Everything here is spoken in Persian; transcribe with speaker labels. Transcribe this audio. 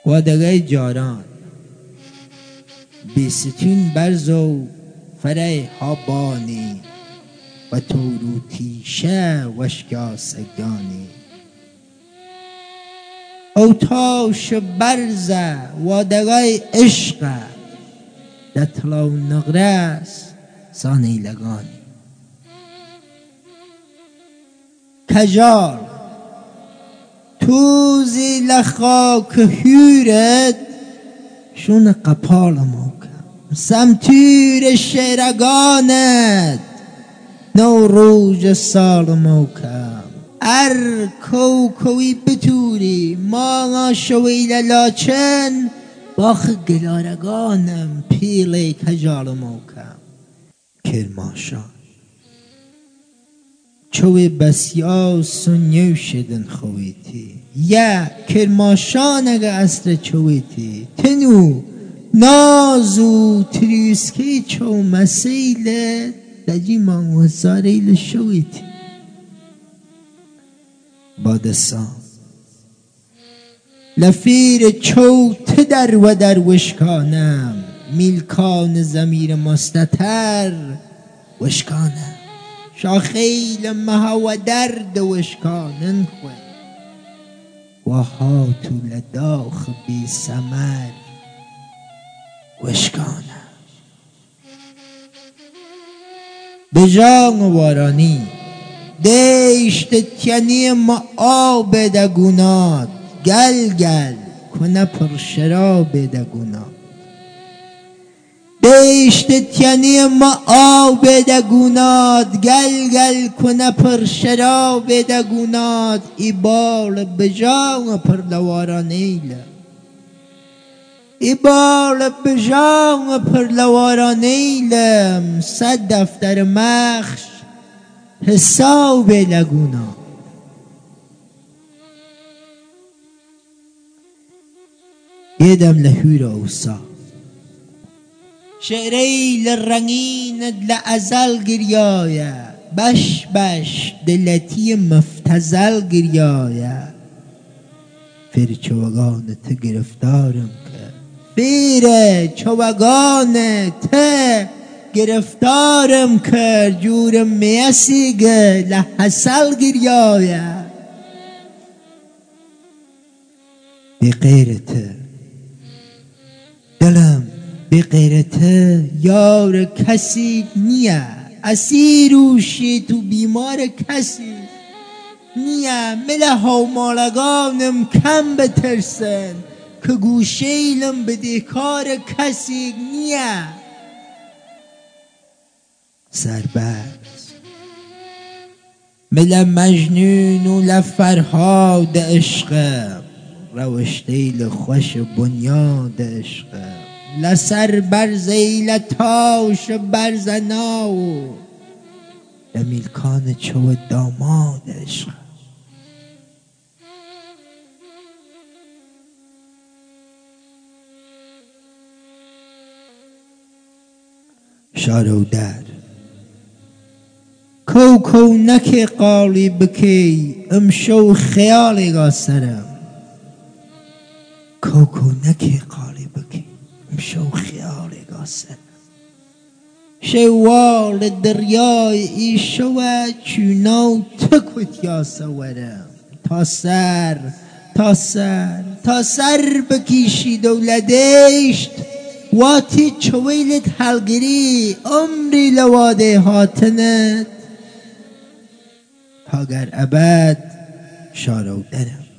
Speaker 1: وادگای جاران بیستین برزو فره هابانی و توروتیشه وشکاسگانی اوتاش برزه وادگای عشق در طلا و نقرس سانی لگانی کجال توزی لخاک هورد شون قپال موکم سمتور شیرگانت نوروز سال موکم ار کوکوی بتوری مانا شویل لاچن باخ گلارگانم پیلی کجال موکم کرماشان چوی بسیا سنیو شدن خویتی یا کرماشان اگه اصل چویتی تنو نازو تریسکی چو مسیل دجی مانوزاریل شویتی بادسان لفیر چو تدر و در وشکانم میلکان زمیر مستتر وشکانم شاخیل مها و درد وشکانن خوی و هاتو لداخ بی سمر وشکانم بجان وارانی دیشت تینی ما آب دگونات گل گل کنه پر شراب دگونات دیشت تینی ما آب دگونات گل گل کنه پر شراب دگونات ایبال بجان پر لوارانیل ایبال بجان پر لوارانیلم صد دفتر مخش حساب لگونات یدم لهور اوسا شعریل رنگین لعزل گریایه بش بش دلتی مفتزل گریایه فیر چوگان ته گرفتارم که فیر چوگان ته گرفتارم که جور میسیگه لحسل گریایه بی غیرته دلم بی غیرته یار کسی نیه اسیروشی تو بیمار کسی نیه مله هاومالگانم کم بترسن که گوشیلم بدهکار کسی نیه سربرز مله مجنون و لفرهاد عشقم روشتیل خوش بنیاد عشقم لسر برزی لتاش برزناو لمیلکان چو داماد عشقم شارو در کوکو نکی قالی بکی امشو خیالی گا سرم کوکو نکی قالی بکی امشو خیالی گا سرم شوال دریای ایشوه چوناو تکوت یا سورم تا سر بکیشی دولدشت واتی چویلت حلگری عمری لواده هاتنت تا گر ابد شارو درم